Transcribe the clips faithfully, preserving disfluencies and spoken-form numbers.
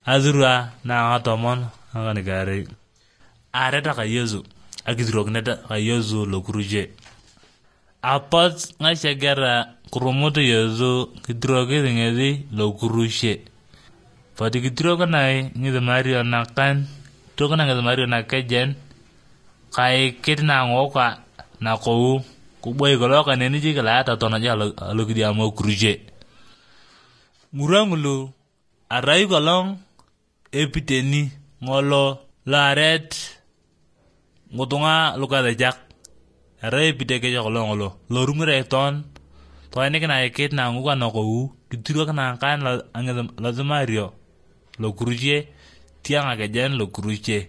azura na atomon ngani gari areta ka Yesu agidrogneta ka Yesu lokuruje apat ngashagara kurumoto Yesu gidroge ngezi lokuruje pati gidroga nai ngide Mario nakan tokana ngide Mario nakajen kai kitna ngoka na ko kuboy goloka neni jigala ta tona jalo logidi amo kuruje murangulo arai golong epiteni ngolo laret ngutunga lukada jak arai epiteke jolo ngolo lorungre ton to ene kana eket na nguga no ko kitiro kana kan la angel la Mario lo kuruje tianga gajen lo kuruje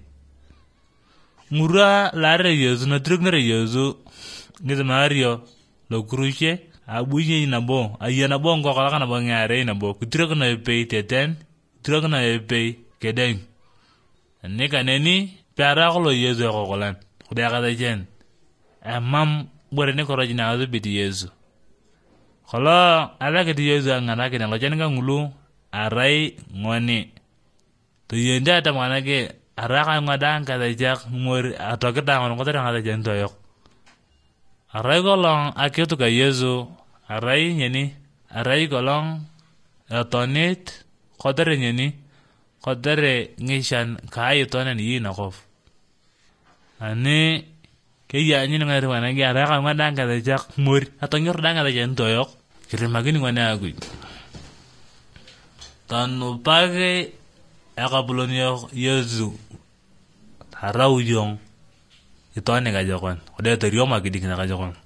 mura lare Yesu na trugnere Yesu ngide Mario lo kuruje abuye na bo ayana bo ngo kala kana bo ngare na bo kitiro kana pe teten kitiro kana pe kedeng ne kaneni para ko Yesu ko kolan kuda kada jen amam bore ne ko rajina azu biti Yesu kala ala ke Yesu ngana ke na jen ngulu arai ngoni to yenda ta manake araka ngadang kada jak mur atoketa ngon ko ta ngada jen toyok arai golong aketu ka Yesu arai nyeni arai golong atonit kodere nyeni kodere ngishan kai tonen yi na kof ane ke ya nyini ngare wana gi araka ngadang kada jak mur atonyor dang kada jen toyok kirimagini ngone agui tanu page akabulonyo Yesu harau yong itone ga jokon ode terioma gidi kina ga jokon